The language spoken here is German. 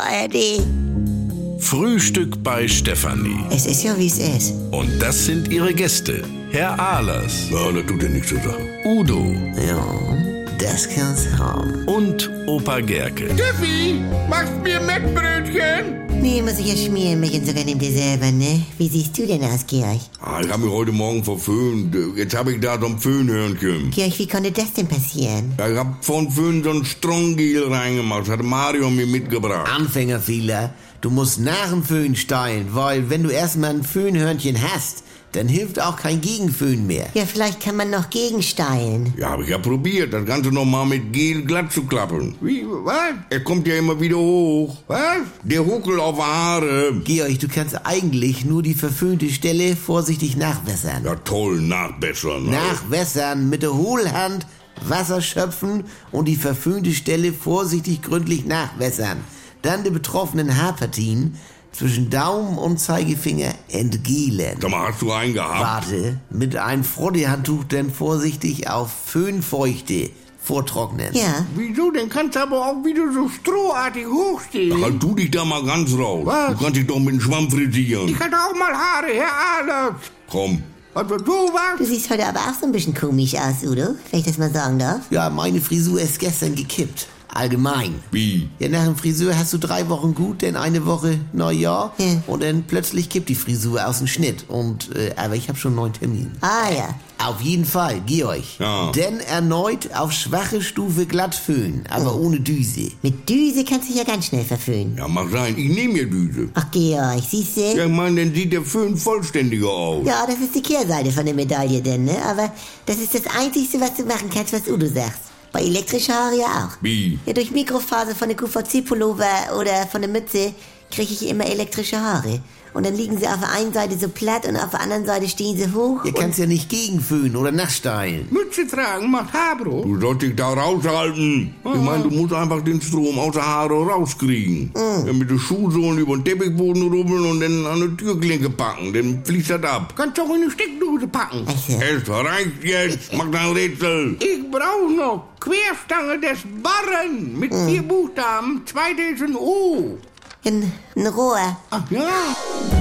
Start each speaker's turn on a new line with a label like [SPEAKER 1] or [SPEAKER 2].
[SPEAKER 1] ARD.
[SPEAKER 2] Frühstück bei Stefanie.
[SPEAKER 1] Es ist ja, wie es ist.
[SPEAKER 2] Und das sind ihre Gäste. Herr Ahlers.
[SPEAKER 3] Ja, das tut ja nichts zur Sache.
[SPEAKER 2] Udo.
[SPEAKER 1] Ja, das kann's haben.
[SPEAKER 2] Und Opa Gerke.
[SPEAKER 4] Steffi, machst mir Mettbrötchen?
[SPEAKER 1] Nee, muss ich ja schmieren, Mädchen, sogar nehmt ihr selber, ne? Wie siehst du denn aus, Georg?
[SPEAKER 3] Ich habe mich heute Morgen verföhnt. Jetzt habe ich da so ein Föhnhörnchen.
[SPEAKER 1] Georg, wie konnte das denn passieren?
[SPEAKER 3] Ja, ich habe von Föhn so ein Stronggel reingemacht. Das hat Mario mir mitgebracht.
[SPEAKER 5] Anfängerfehler. Du musst nach dem Föhn steilen, weil wenn du erstmal ein Föhnhörnchen hast, dann hilft auch kein Gegenföhn mehr.
[SPEAKER 1] Ja, vielleicht kann man noch gegensteilen.
[SPEAKER 3] Ja, habe ich ja probiert, das Ganze nochmal mit Gel glatt zu klappen.
[SPEAKER 4] Wie, was?
[SPEAKER 3] Er kommt ja immer wieder hoch.
[SPEAKER 4] Was?
[SPEAKER 3] Der Huckel auf Haare.
[SPEAKER 5] Georg, du kannst eigentlich nur die verföhnte Stelle vorsichtig nachwässern.
[SPEAKER 3] Ja, toll, nachbessern.
[SPEAKER 5] Nachwässern, mit der Hohlhand Wasser schöpfen und die verföhnte Stelle vorsichtig gründlich nachwässern. Dann die betroffenen Haarpartien zwischen Daumen und Zeigefinger entgelen.
[SPEAKER 3] Sag mal, hast du einen gehabt?
[SPEAKER 5] Warte, mit einem Frodde-Handtuch dann vorsichtig auf Föhnfeuchte vortrocknen.
[SPEAKER 1] Ja.
[SPEAKER 4] Wieso? Dann kannst du aber auch wieder so strohartig hochstehen.
[SPEAKER 3] Halt du dich da mal ganz raus.
[SPEAKER 4] Was?
[SPEAKER 3] Du kannst dich doch mit dem Schwamm frittieren.
[SPEAKER 4] Ich hatte auch mal Haare, Herr Ahlers.
[SPEAKER 3] Komm.
[SPEAKER 4] Also du
[SPEAKER 1] Du
[SPEAKER 4] was?
[SPEAKER 1] siehst heute aber auch so ein bisschen komisch aus, Udo, wenn ich das mal sagen darf.
[SPEAKER 5] Ja, meine Frisur ist gestern gekippt. Allgemein.
[SPEAKER 3] Wie?
[SPEAKER 5] Ja, nach dem Friseur hast du 3 Wochen gut, dann eine Woche Neujahr
[SPEAKER 1] Ja.
[SPEAKER 5] und dann plötzlich kippt die Frisur aus dem Schnitt. Aber ich habe schon einen neuen Termin.
[SPEAKER 1] Ah ja.
[SPEAKER 5] Auf jeden Fall, Georg.
[SPEAKER 3] Ja.
[SPEAKER 5] Denn erneut auf schwache Stufe glatt föhnen, aber ohne Düse.
[SPEAKER 1] Mit Düse kannst du dich ja ganz schnell verföhnen.
[SPEAKER 3] Ja, mag sein. Ich nehme mir Düse.
[SPEAKER 1] Ach, Georg, siehst du?
[SPEAKER 3] Ja, ich meine, dann sieht der Föhn vollständiger aus.
[SPEAKER 1] Ja, das ist die Kehrseite von der Medaille denn, ne? Aber das ist das Einzige, was du machen kannst, was Udo sagst. Bei elektrischer Haare ja auch.
[SPEAKER 3] Wie?
[SPEAKER 1] Ja, durch Mikrofaser von der QVC-Pullover oder von der Mütze kriege ich immer elektrische Haare. Und dann liegen sie auf der einen Seite so platt und auf der anderen Seite stehen sie hoch.
[SPEAKER 5] Ihr kannst ja nicht gegenföhnen oder nachsteilen.
[SPEAKER 4] Mütze tragen macht Haarbruch.
[SPEAKER 3] Du sollst dich da raushalten. Ich meine, du musst einfach den Strom aus der Haare rauskriegen. Ja, mit den Schuhsohlen über den Teppichboden rubbeln und dann an die Türklinke packen. Dann fließt das ab.
[SPEAKER 4] Kannst du auch in eine Steckdose packen.
[SPEAKER 1] Also,
[SPEAKER 3] Es reicht jetzt. Mach dein Rätsel.
[SPEAKER 4] Ich brauche noch Querstange des Barren mit 4 Buchstaben. Zweites ist ein O.
[SPEAKER 1] ein Rohr.
[SPEAKER 4] Ach ja.